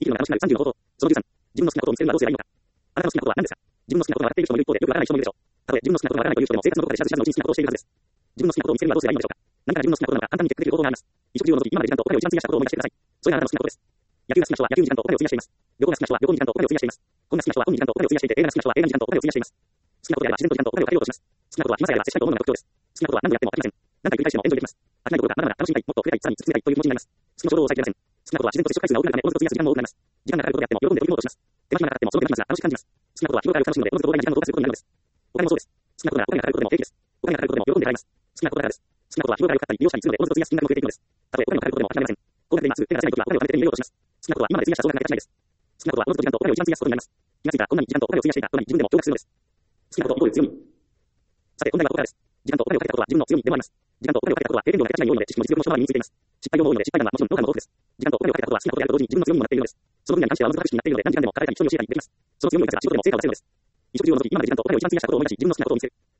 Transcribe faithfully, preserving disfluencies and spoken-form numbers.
生きるのが楽しくなるさんじゅうの方法。そのじゅうさん。自分の好きなことを見つけるにはどうすればいいのか。あなたの好きなことは何ですか。自分の好きなことが分かっている人もいる一方で、よくわからない人もいるでしょう。たとえ自分の好きなことがわからないという人でも生活のどこかで知らず知らずのうちに好きなことをしているはずです。自分の好きなことを見つけるにはどうすればいいのでしょうか。何から自分の好きなことなのか簡単にチェックできる方法があります。衣食住を除き今まで時間とお金を一番費やしたことを思い出してください。それがあなたの好きなことです。野球が好きな人は野球に時間とお金を費やしています。旅行が好きな人は旅行に時間とお金を費やしています。本が好きな人は本に時間とお金を費やしていて、映画が好きな人は映画に時間とお金を費やしています。好きなことであれば自然と時間とお金をかけようとします。好きなことは暇さえあれば接したいと思うのが特徴です。好きなことは何度やっても飽きません。何回繰り返してもエンジョイできます。飽きないどころかまだまだ楽しみたい、もっと触れたい、さらに突き詰めたいという気持ちになります。好きな衝動を抑えきれません。好きなことは自然と接触回数が多くなるため、おのずと費やす時間も多くなります。時間がかかることであっても喜んで取り組もうとします。手間暇がかかってもその手間暇が楽しく感じます。好きなことは広がる楽しみので、おのずと動画に時間を動かすことになるのです。お金もそうです。好きなことならお金がかかることでも平気です。お金がかかることでも喜んで払います。好きなことだからです。好きなことは広がる良かったり、利用者にするので、おのずと費やす金額も増えていくのです。たとえお金がかかることでも諦めません。高額で今すぐ手が出せないときはお金を貯めて手に入れようとします。好きなことは今まで費やした総額がかけないです。好きなことはおのずと時間とお金を一番費やすことになります。気がついたらこんなに時間とお金を費やしていたことに自分でも驚愕するのです。好きなことを覚える強み。さて、本題はここからです。時間とお金をかけたことは自分の強みでもあります。時間とお金をかけたことは経験量が価値がないようなので、知識も実力もそのままに身についています。失敗用も多いので、失敗談はもちろんノウハウも豊富です。時間とお金をかけたことは好きなことであると同時に自分の強みにもなっているのです。その分野に関しては難しくなっているので、何時間でも彼らに人に教えたりできます。その強みを生かせば仕事でも成果を出せるのです。衣食住を除き今まで時間とお金を一番費やしたことを思い出し、自分の好きなことを見つける。